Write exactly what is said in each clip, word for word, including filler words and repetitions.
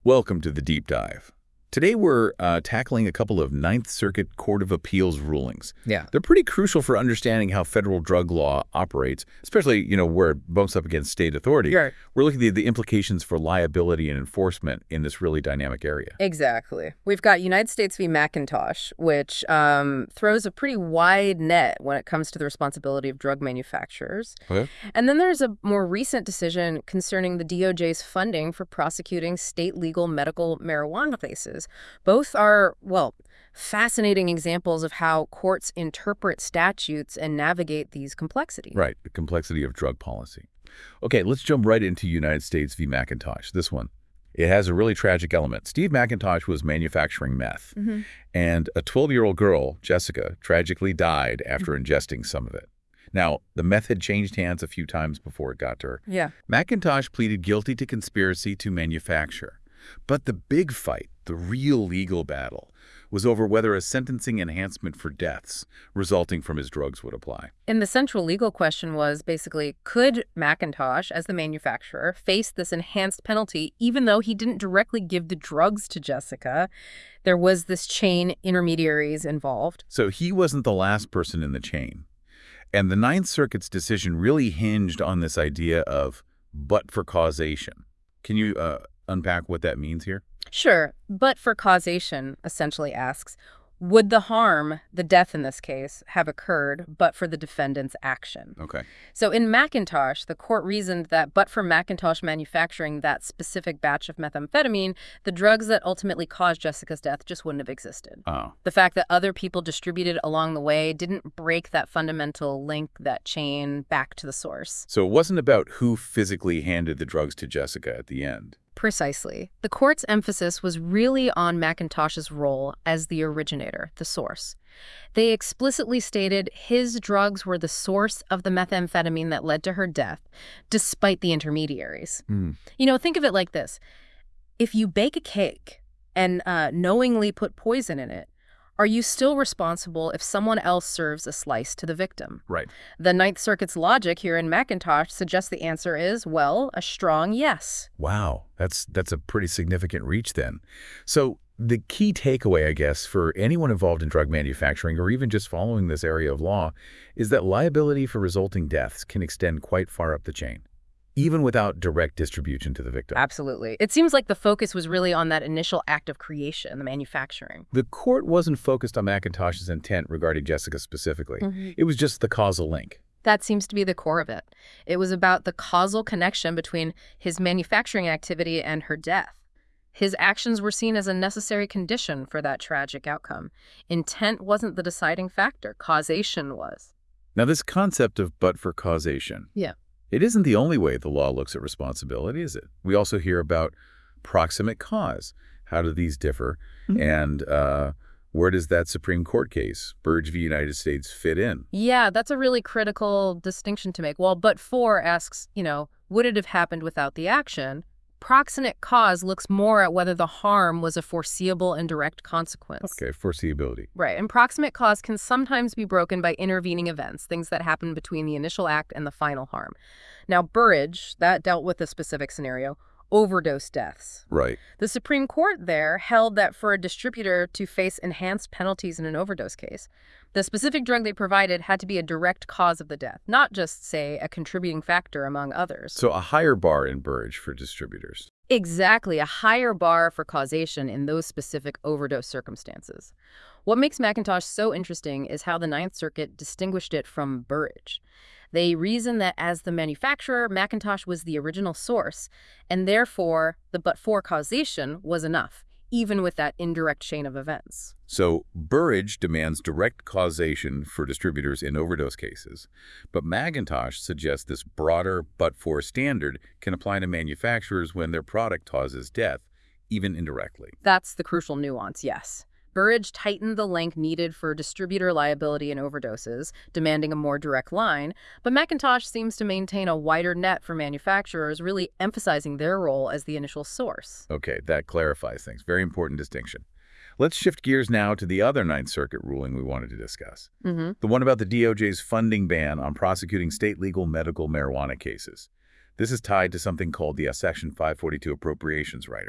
Welcome to the Deep Dive. Today we're uh, tackling a couple of Ninth Circuit Court of Appeals rulings. Yeah. They're pretty crucial for understanding how federal drug law operates, especially, you know, where it bumps up against state authority. Right. We're looking at the implications for liability and enforcement in this really dynamic area. Exactly. We've got United States v. McIntosh, which um, throws a pretty wide net when it comes to the responsibility of drug manufacturers. Okay. And then there's a more recent decision concerning the D O J's funding for prosecuting state legal medical marijuana cases. Both are, well, fascinating examples of how courts interpret statutes and navigate these complexities. Right, the complexity of drug policy. Okay, let's jump right into United States v. McIntosh, this one. It has a really tragic element. Steve McIntosh was manufacturing meth, Mm-hmm. and a twelve-year-old girl, Jessica, tragically died after Mm-hmm. ingesting some of it. Now, the meth had changed hands a few times before it got to her. Yeah. McIntosh pleaded guilty to conspiracy to manufacture. But the big fight, the real legal battle, was over whether a sentencing enhancement for deaths resulting from his drugs would apply. And the central legal question was basically, could McIntosh, as the manufacturer, face this enhanced penalty even though he didn't directly give the drugs to Jessica? There was this chain intermediaries involved. So he wasn't the last person in the chain. And the Ninth Circuit's decision really hinged on this idea of but for causation. Can you uh, unpack what that means here? Sure, but for causation essentially asks, would the harm, the death in this case, have occurred but for the defendant's action? Okay. So in McIntosh, the court reasoned that but for McIntosh manufacturing that specific batch of methamphetamine, the drugs that ultimately caused Jessica's death just wouldn't have existed. Oh. The fact that other people distributed along the way didn't break that fundamental link, that chain, back to the source. So it wasn't about who physically handed the drugs to Jessica at the end. Precisely. The court's emphasis was really on McIntosh's role as the originator, the source. They explicitly stated his drugs were the source of the methamphetamine that led to her death, despite the intermediaries. Mm. You know, think of it like this. If you bake a cake and uh, knowingly put poison in it, are you still responsible if someone else serves a slice to the victim? Right. The Ninth Circuit's logic here in McIntosh suggests the answer is, well, a strong yes. Wow, that's that's a pretty significant reach then. So the key takeaway, I guess, for anyone involved in drug manufacturing or even just following this area of law is that liability for resulting deaths can extend quite far up the chain, even without direct distribution to the victim. Absolutely. It seems like the focus was really on that initial act of creation, the manufacturing. The court wasn't focused on McIntosh's intent regarding Jessica specifically. Mm-hmm. It was just the causal link. That seems to be the core of it. It was about the causal connection between his manufacturing activity and her death. His actions were seen as a necessary condition for that tragic outcome. Intent wasn't the deciding factor. Causation was. Now, this concept of but for causation. Yeah. It isn't the only way the law looks at responsibility, is it? We also hear about proximate cause. How do these differ? Mm-hmm. And uh, where does that Supreme Court case, Burge v. United States, fit in? Yeah, that's a really critical distinction to make. Well, but for asks, you know, would it have happened without the action? Proximate cause looks more at whether the harm was a foreseeable and direct consequence. Okay, foreseeability. Right, and proximate cause can sometimes be broken by intervening events, things that happen between the initial act and the final harm. Now, Burrage, that dealt with a specific scenario, overdose deaths. Right. The Supreme Court there held that for a distributor to face enhanced penalties in an overdose case, the specific drug they provided had to be a direct cause of the death, not just, say, a contributing factor among others. So a higher bar in Burge for distributors. Exactly, a higher bar for causation in those specific overdose circumstances. What makes McIntosh so interesting is how the Ninth Circuit distinguished it from Burrage. They reasoned that as the manufacturer, McIntosh was the original source, and therefore the but-for causation was enough, even with that indirect chain of events. So Burrage demands direct causation for distributors in overdose cases, but McIntosh suggests this broader but-for standard can apply to manufacturers when their product causes death, even indirectly. That's the crucial nuance, yes. Burrage tightened the link needed for distributor liability in overdoses, demanding a more direct line, but McIntosh seems to maintain a wider net for manufacturers, really emphasizing their role as the initial source. Okay, that clarifies things. Very important distinction. Let's shift gears now to the other Ninth Circuit ruling we wanted to discuss. Mm-hmm. The one about the D O J's funding ban on prosecuting state legal medical marijuana cases. This is tied to something called the Section five forty-two Appropriations Rider,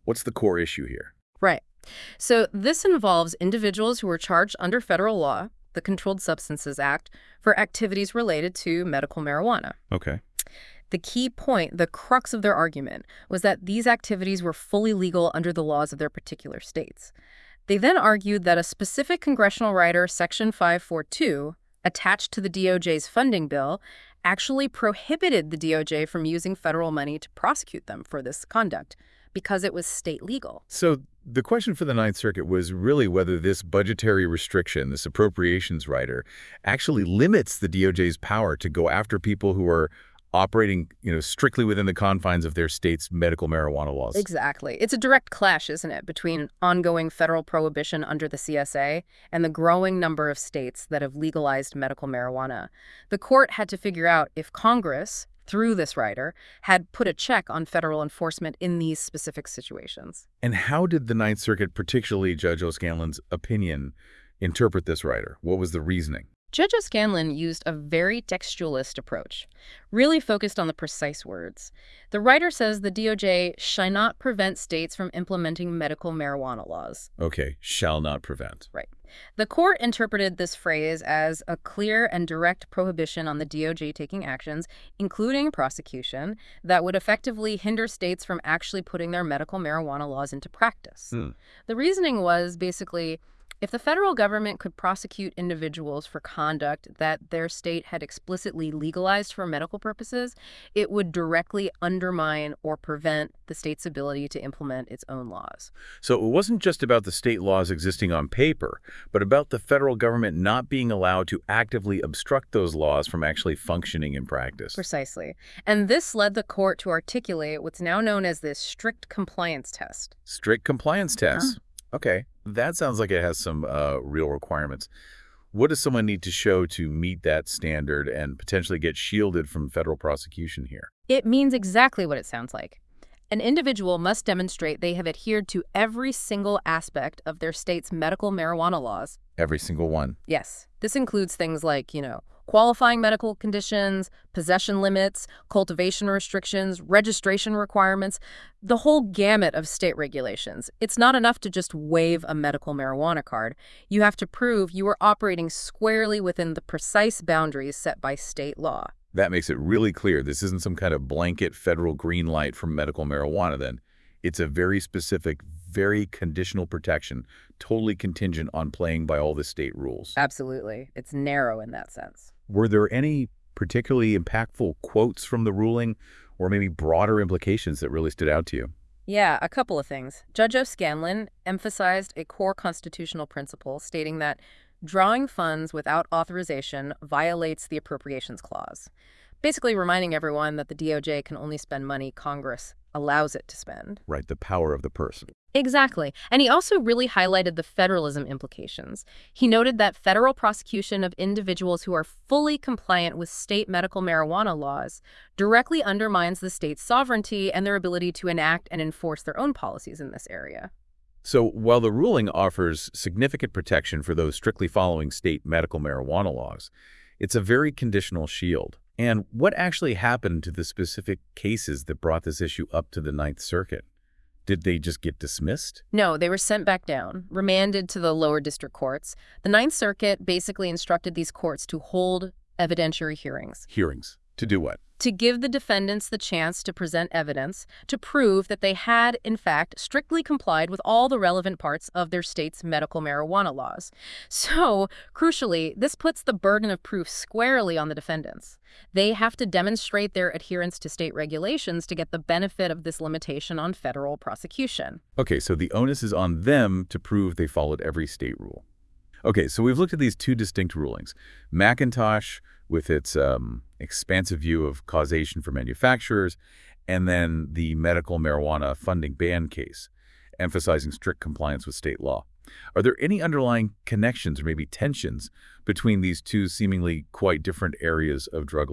What's the core issue here? Right. So this involves individuals who are charged under federal law, the Controlled Substances Act, for activities related to medical marijuana. Okay. The key point, the crux of their argument, was that these activities were fully legal under the laws of their particular states. They then argued that a specific congressional rider, Section five forty-two, attached to the D O J's funding bill, actually prohibited the D O J from using federal money to prosecute them for this conduct because it was state legal. So the question for the Ninth Circuit was really whether this budgetary restriction, this appropriations rider, actually limits the D O J's power to go after people who are operating, you know, strictly within the confines of their state's medical marijuana laws. Exactly. It's a direct clash, isn't it, between ongoing federal prohibition under the C S A and the growing number of states that have legalized medical marijuana. The court had to figure out if Congress, through this rider, had put a check on federal enforcement in these specific situations. And how did the Ninth Circuit, particularly Judge O'Scanlan's opinion, interpret this rider? What was the reasoning? Judge O'Scanlan used a very textualist approach, really focused on the precise words. The writer says the D O J shall not prevent states from implementing medical marijuana laws. Okay, shall not prevent. Right. The court interpreted this phrase as a clear and direct prohibition on the D O J taking actions, including prosecution, that would effectively hinder states from actually putting their medical marijuana laws into practice. Hmm. The reasoning was basically, if the federal government could prosecute individuals for conduct that their state had explicitly legalized for medical purposes, it would directly undermine or prevent the state's ability to implement its own laws. So it wasn't just about the state laws existing on paper, but about the federal government not being allowed to actively obstruct those laws from actually functioning in practice. Precisely. And this led the court to articulate what's now known as this strict compliance test. Strict compliance tests. Okay, that sounds like it has some uh, real requirements. What does someone need to show to meet that standard and potentially get shielded from federal prosecution here? It means exactly what it sounds like. An individual must demonstrate they have adhered to every single aspect of their state's medical marijuana laws. Every single one. Yes. This includes things like, you know, qualifying medical conditions, possession limits, cultivation restrictions, registration requirements, the whole gamut of state regulations. It's not enough to just wave a medical marijuana card. You have to prove you are operating squarely within the precise boundaries set by state law. That makes it really clear this isn't some kind of blanket federal green light for medical marijuana then. It's a very specific, very conditional protection, totally contingent on playing by all the state rules. Absolutely. It's narrow in that sense. Were there any particularly impactful quotes from the ruling or maybe broader implications that really stood out to you? Yeah, a couple of things. Judge O'Scanlan emphasized a core constitutional principle stating that drawing funds without authorization violates the Appropriations Clause, basically reminding everyone that the D O J can only spend money Congress allows it to spend. Right, the power of the person. Exactly. And he also really highlighted the federalism implications. He noted that federal prosecution of individuals who are fully compliant with state medical marijuana laws directly undermines the state's sovereignty and their ability to enact and enforce their own policies in this area. So while the ruling offers significant protection for those strictly following state medical marijuana laws, it's a very conditional shield. And what actually happened to the specific cases that brought this issue up to the Ninth Circuit? Did they just get dismissed? No, they were sent back down, remanded to the lower district courts. The Ninth Circuit basically instructed these courts to hold evidentiary hearings. Hearings. To do what? To give the defendants the chance to present evidence to prove that they had, in fact, strictly complied with all the relevant parts of their state's medical marijuana laws. So, crucially, this puts the burden of proof squarely on the defendants. They have to demonstrate their adherence to state regulations to get the benefit of this limitation on federal prosecution. Okay, so the onus is on them to prove they followed every state rule. Okay, so we've looked at these two distinct rulings. McIntosh, with its um, expansive view of causation for manufacturers, and then the medical marijuana funding ban case, emphasizing strict compliance with state law. Are there any underlying connections or maybe tensions between these two seemingly quite different areas of drug law?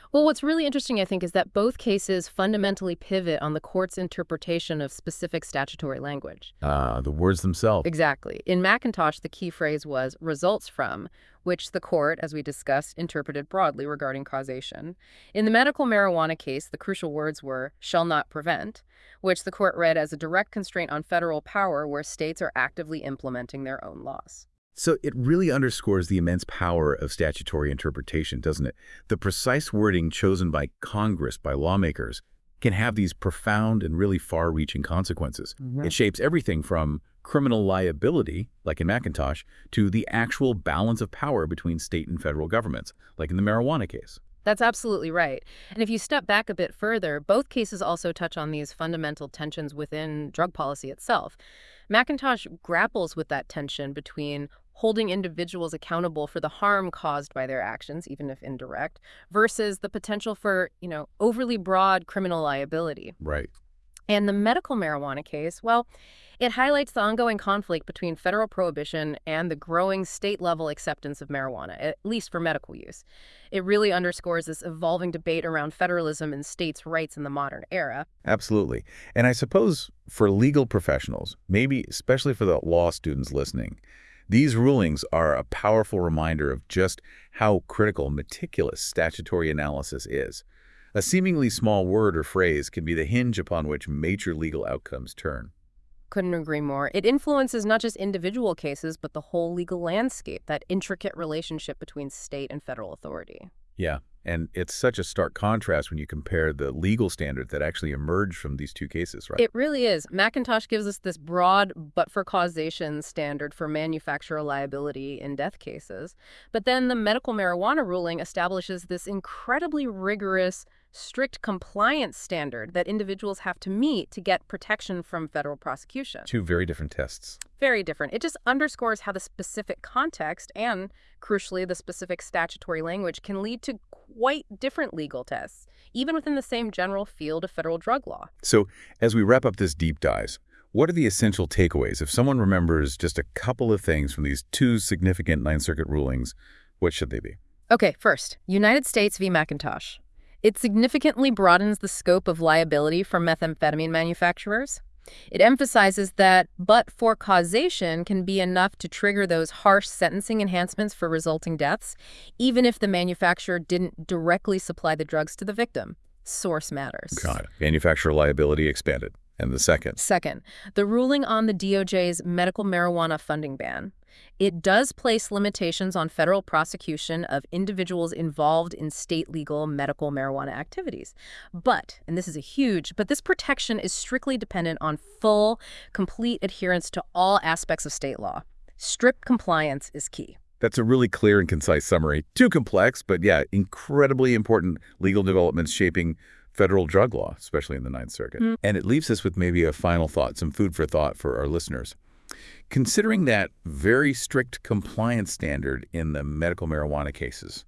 Well, what's really interesting, I think, is that both cases fundamentally pivot on the court's interpretation of specific statutory language. Ah, the words themselves. Exactly. In McIntosh, the key phrase was results from, which the court, as we discussed, interpreted broadly regarding causation. In the medical marijuana case, the crucial words were shall not prevent, which the court read as a direct constraint on federal power where states are actively implementing their own laws. So it really underscores the immense power of statutory interpretation, doesn't it? The precise wording chosen by Congress, by lawmakers, can have these profound and really far-reaching consequences. Mhm. It shapes everything from criminal liability, like in McIntosh, to the actual balance of power between state and federal governments, like in the marijuana case. That's absolutely right. And if you step back a bit further, both cases also touch on these fundamental tensions within drug policy itself. McIntosh grapples with that tension between holding individuals accountable for the harm caused by their actions, even if indirect, versus the potential for, you know, overly broad criminal liability. Right. And the medical marijuana case, well, it highlights the ongoing conflict between federal prohibition and the growing state-level acceptance of marijuana, at least for medical use. It really underscores this evolving debate around federalism and states' rights in the modern era. Absolutely. And I suppose for legal professionals, maybe especially for the law students listening, these rulings are a powerful reminder of just how critical meticulous statutory analysis is. A seemingly small word or phrase can be the hinge upon which major legal outcomes turn. Couldn't agree more. It influences not just individual cases, but the whole legal landscape, that intricate relationship between state and federal authority. Yeah, and it's such a stark contrast when you compare the legal standard that actually emerged from these two cases, right? It really is. McIntosh gives us this broad but for causation standard for manufacturer liability in death cases. But then the medical marijuana ruling establishes this incredibly rigorous, strict compliance standard that individuals have to meet to get protection from federal prosecution. Two very different tests. Very different. It just underscores how the specific context and, crucially, the specific statutory language can lead to quite different legal tests, even within the same general field of federal drug law. So as we wrap up this deep dive, what are the essential takeaways? If someone remembers just a couple of things from these two significant Ninth Circuit rulings, what should they be? Okay, first, United States v. McIntosh. It significantly broadens the scope of liability for methamphetamine manufacturers. It emphasizes that but-for causation can be enough to trigger those harsh sentencing enhancements for resulting deaths, even if the manufacturer didn't directly supply the drugs to the victim. Source matters. Got it. Manufacturer liability expanded. And the second? Second, the ruling on the D O J's medical marijuana funding ban. It does place limitations on federal prosecution of individuals involved in state legal medical marijuana activities. But, and this is a huge, but this protection is strictly dependent on full, complete adherence to all aspects of state law. Strict compliance is key. That's a really clear and concise summary. Too complex, but yeah, incredibly important legal developments shaping federal drug law, especially in the Ninth Circuit. Mm. And it leaves us with maybe a final thought, some food for thought for our listeners. Considering that very strict compliance standard in the medical marijuana cases,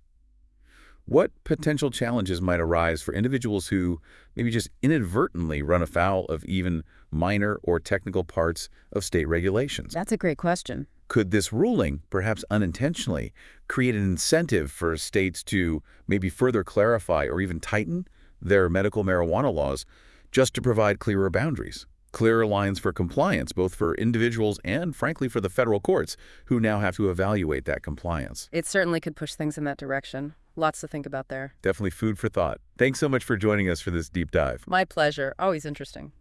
what potential challenges might arise for individuals who maybe just inadvertently run afoul of even minor or technical parts of state regulations? That's a great question. Could this ruling, perhaps unintentionally, create an incentive for states to maybe further clarify or even tighten their medical marijuana laws just to provide clearer boundaries, clearer lines for compliance, both for individuals and, frankly, for the federal courts, who now have to evaluate that compliance? It certainly could push things in that direction. Lots to think about there. Definitely food for thought. Thanks so much for joining us for this deep dive. My pleasure. Always interesting.